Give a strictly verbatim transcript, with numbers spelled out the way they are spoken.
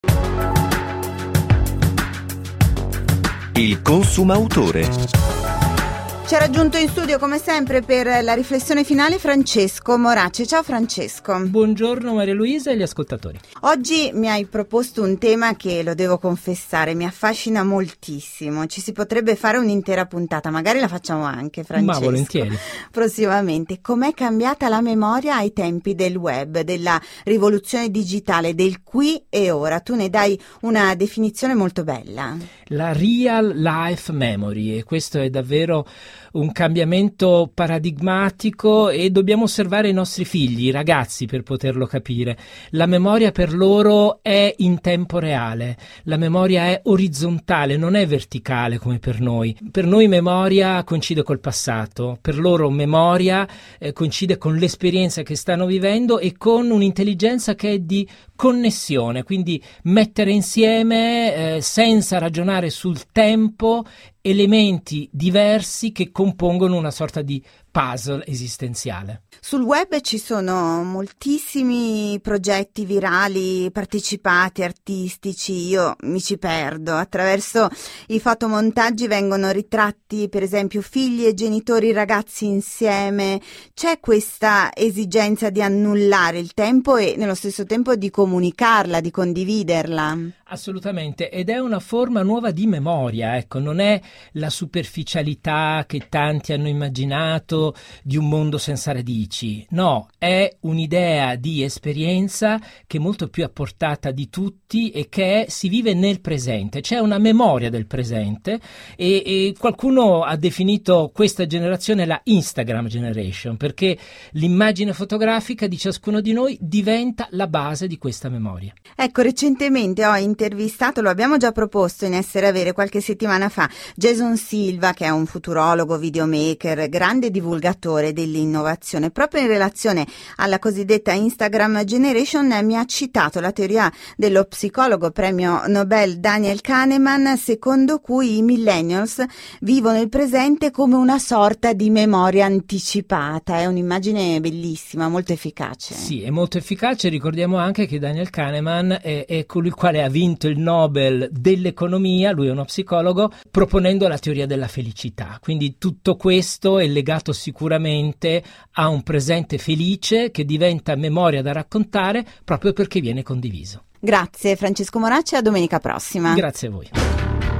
Il consumautore. Ci ha raggiunto in studio come sempre per la riflessione finale Francesco Morace. Ciao Francesco. Buongiorno Maria Luisa e gli ascoltatori. Oggi mi hai proposto un tema che, lo devo confessare, mi affascina moltissimo. Ci si potrebbe fare un'intera puntata, magari la facciamo anche, Francesco. Ma volentieri. Prossimamente. Com'è cambiata la memoria ai tempi del web, della rivoluzione digitale, del qui e ora? Tu ne dai una definizione molto bella. La real life memory, e questo è davvero un cambiamento paradigmatico e dobbiamo osservare i nostri figli, i ragazzi, per poterlo capire. La memoria per loro è in tempo reale, la memoria è orizzontale, non è verticale come per noi. Per noi memoria coincide col passato, per loro memoria eh, coincide con l'esperienza che stanno vivendo e con un'intelligenza che è di connessione, quindi mettere insieme eh, senza ragionare sul tempo elementi diversi che compongono una sorta di puzzle esistenziale. Sul web ci sono moltissimi progetti virali, partecipati, artistici, io mi ci perdo. Attraverso i fotomontaggi vengono ritratti, per esempio, figli e genitori, ragazzi insieme. C'è questa esigenza di annullare il tempo e nello stesso tempo di comunicarla, di condividerla. Assolutamente, ed è una forma nuova di memoria, ecco, non è la superficialità che tanti hanno immaginato di un mondo senza radici, no, è un'idea di esperienza che è molto più a portata di tutti e che è, si vive nel presente, c'è una memoria del presente e, e qualcuno ha definito questa generazione la Instagram generation, perché l'immagine fotografica di ciascuno di noi diventa la base di questa memoria. Ecco, recentemente ho intervistato, lo abbiamo già proposto in Essere Avere qualche settimana fa, Jason Silva, che è un futurologo, videomaker, grande divulgatore dell'innovazione. Proprio in relazione alla cosiddetta Instagram Generation mi ha citato la teoria dello psicologo premio Nobel Daniel Kahneman, secondo cui i millennials vivono il presente come una sorta di memoria anticipata. È un'immagine bellissima, molto efficace. Sì, è molto efficace. Ricordiamo anche che Daniel Kahneman è, è colui il quale ha vinto il Nobel dell'economia, lui è uno psicologo, proponendo la teoria della felicità. Quindi tutto questo è legato sicuramente a un presente felice che diventa memoria da raccontare proprio perché viene condiviso. Grazie Francesco Morace, a domenica prossima. Grazie a voi.